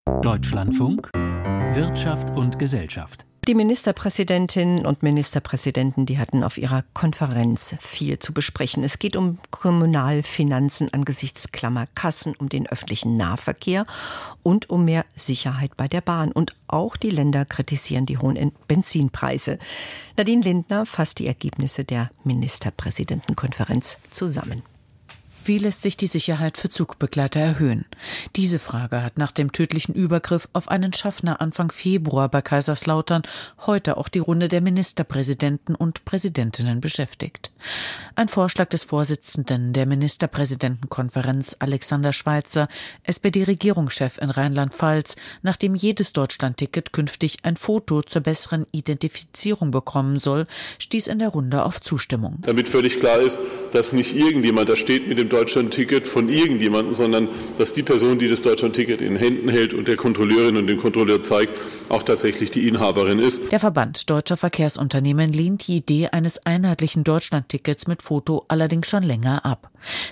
Deutschlandfunk, Wirtschaft und Gesellschaft. Die Ministerpräsidentinnen und Ministerpräsidenten, die hatten auf ihrer Konferenz viel zu besprechen. Es geht um Kommunalfinanzen angesichts Klammerkassen, um den öffentlichen Nahverkehr und um mehr Sicherheit bei der Bahn. Und auch die Länder kritisieren die hohen Benzinpreise. Nadine Lindner fasst die Ergebnisse der Ministerpräsidentenkonferenz zusammen. Wie lässt sich die Sicherheit für Zugbegleiter erhöhen? Diese Frage hat nach dem tödlichen Übergriff auf einen Schaffner Anfang Februar bei Kaiserslautern heute auch die Runde der Ministerpräsidenten und Präsidentinnen beschäftigt. Ein Vorschlag des Vorsitzenden der Ministerpräsidentenkonferenz, Alexander Schweitzer, SPD-Regierungschef in Rheinland-Pfalz, nachdem jedes Deutschlandticket künftig ein Foto zur besseren Identifizierung bekommen soll, stieß in der Runde auf Zustimmung. Damit völlig klar ist, dass nicht irgendjemand da steht mit dem Deutschlandticket von irgendjemandem, sondern dass die Person, die das Deutschlandticket in den Händen hält und der Kontrolleurin und dem Kontrolleur zeigt, auch tatsächlich die Inhaberin ist. Der Verband Deutscher Verkehrsunternehmen lehnt die Idee eines einheitlichen Deutschlandtickets mit Foto allerdings schon länger ab.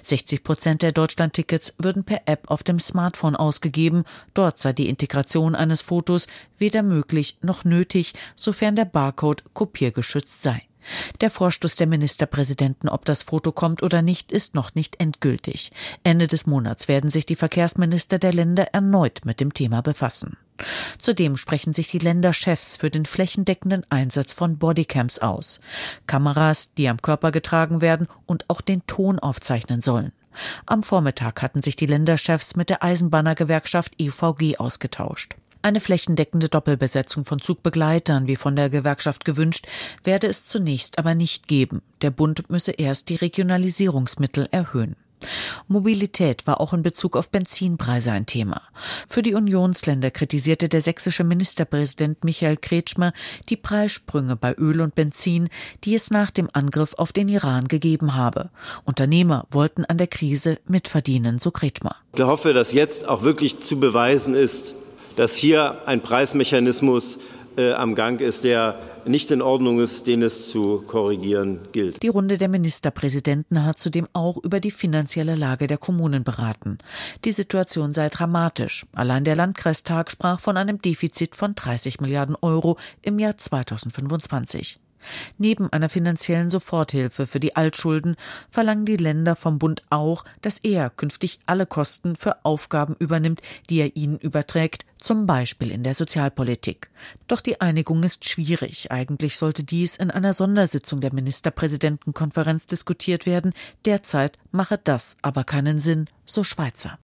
60% der Deutschlandtickets würden per App auf dem Smartphone ausgegeben. Dort sei die Integration eines Fotos weder möglich noch nötig, sofern der Barcode kopiergeschützt sei. Der Vorstoß der Ministerpräsidenten, ob das Foto kommt oder nicht, ist noch nicht endgültig. Ende des Monats werden sich die Verkehrsminister der Länder erneut mit dem Thema befassen. Zudem sprechen sich die Länderchefs für den flächendeckenden Einsatz von Bodycams aus. Kameras, die am Körper getragen werden und auch den Ton aufzeichnen sollen. Am Vormittag hatten sich die Länderchefs mit der Eisenbahnergewerkschaft EVG ausgetauscht. Eine flächendeckende Doppelbesetzung von Zugbegleitern, wie von der Gewerkschaft gewünscht, werde es zunächst aber nicht geben. Der Bund müsse erst die Regionalisierungsmittel erhöhen. Mobilität war auch in Bezug auf Benzinpreise ein Thema. Für die Unionsländer kritisierte der sächsische Ministerpräsident Michael Kretschmer die Preissprünge bei Öl und Benzin, die es nach dem Angriff auf den Iran gegeben habe. Unternehmer wollten an der Krise mitverdienen, so Kretschmer. Ich hoffe, dass jetzt auch wirklich zu beweisen ist, dass hier ein Preismechanismus am Gang ist, der nicht in Ordnung ist, den es zu korrigieren gilt. Die Runde der Ministerpräsidenten hat zudem auch über die finanzielle Lage der Kommunen beraten. Die Situation sei dramatisch. Allein der Landkreistag sprach von einem Defizit von 30 Milliarden Euro im Jahr 2025. Neben einer finanziellen Soforthilfe für die Altschulden verlangen die Länder vom Bund auch, dass er künftig alle Kosten für Aufgaben übernimmt, die er ihnen überträgt, zum Beispiel in der Sozialpolitik. Doch die Einigung ist schwierig. Eigentlich sollte dies in einer Sondersitzung der Ministerpräsidentenkonferenz diskutiert werden. Derzeit mache das aber keinen Sinn, so Schweitzer.